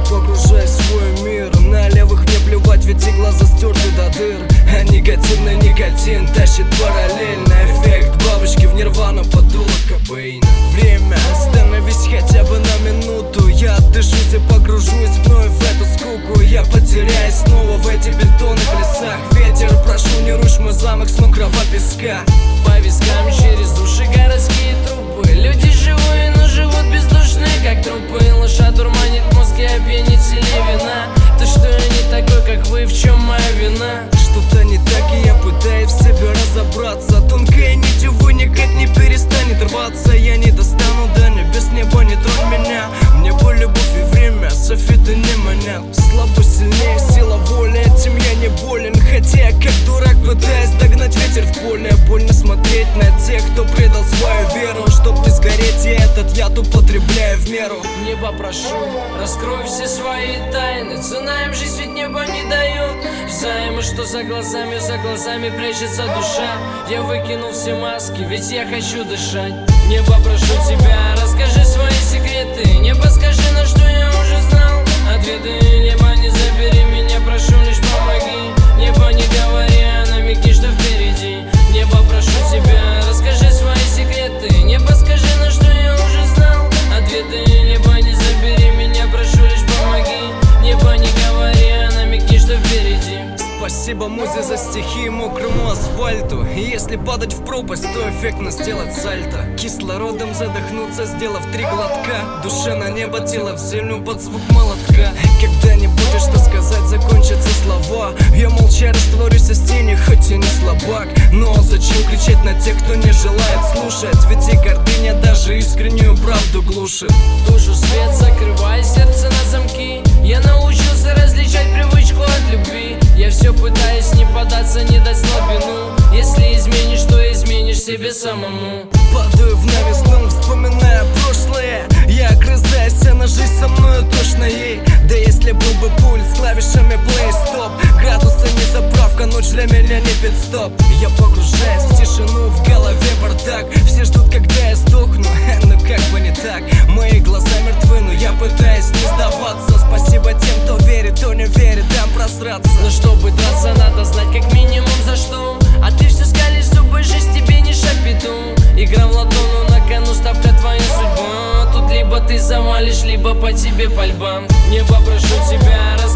погружаюсь в свой мир. На левых мне плевать, ведь и глаза стерты до дыр. А негативный никотин тащит параллельно. Эффект бабочки в нирвану подуло Кобейна. Время, остановись хотя бы на минуту. Я отдышусь и погружусь вновь в эту скуку. Я потеряюсь снова в этих бетонных лесах. Ветер, прошу, не рушь мой замок, снова крова песка. По вискам через уши городские трупы. Люди живые, но живут бездушные, как трупы. Лоша дурманит мозг и опьянит сильнее вина. То, что я не такой, как вы, в чем моя вина? Что-то не так, и я пытаюсь в себе разобраться. Тонкая нить, увы, никак не перестанет рваться. Я не достану до небес, небо не тронь меня. Мне боль, любовь и время, софиты не манят. Слабо сильнее, сила воли, этим я не болен. Хотя я как дурак пытаюсь догнать ветер в поле. Больно смотреть на тех, кто предал свою веру. Чтоб не сгореть, я этот яд употребляю в меру. Небо прошу, раскрой все свои тайны. Цена им жизнь ведь небо не дает. Взаимы, что за глазами прячется душа. Я выкинул все маски, ведь я хочу дышать. Небо, прошу тебя, расскажи свои секреты. Небо, скажи, на что я уже знал ответы. Небо, не забери меня, прошу, лишь помоги. Небо, не говори, а намекни, что впереди. Небо, прошу тебя, расскажи свои секреты. Небо, скажи, на что я уже знал ответы. Небо, не забери меня, прошу, лишь помоги. Небо, не говори, а намекни, что впереди. Спасибо музе за стихи мокрому асфальту. И если падать в пропасть, то эффектно сделать сальто. Кислородом задохнуться, сделав 3 глотка. Душа на небо, тело в землю под звук молотка. Когда не будешь что сказать, закончатся слова. Я молча растворюсь из тени, хоть и не слабак. Но зачем кричать на тех, кто не желает слушать? Ведь и гордыня даже искреннюю правду глушит. Тушу свет, закрывая сердце на замки. Я научился различать привычку от любви. Я все пытаюсь не податься, не дать слабину. Если изменишь, то изменишь себе самому. Падаю в новизну, вспоминая прошлое. Я огрызаюсь, а на жизнь со мною тошно ей. Да если был бы пульт с клавишами play stop. Градусы не заправка, ночь для меня не пит-стоп. Я погружаюсь в тишину, в голове бардак. Все ждут, когда я сдохну, но как бы не так. Мои глаза мертвы, но я пытаюсь не сдаваться. Спасибо тем, кто верит, кто не верит, дам просраться. Но чтобы драться, надо знать как минимум за что. А ты все скалишь зубы, жизнь тебе не шапиту. Игра в латуну, на кону ставка твоя судьба. Тут либо ты завалишь, либо по тебе пальба. Небо, прошу тебя,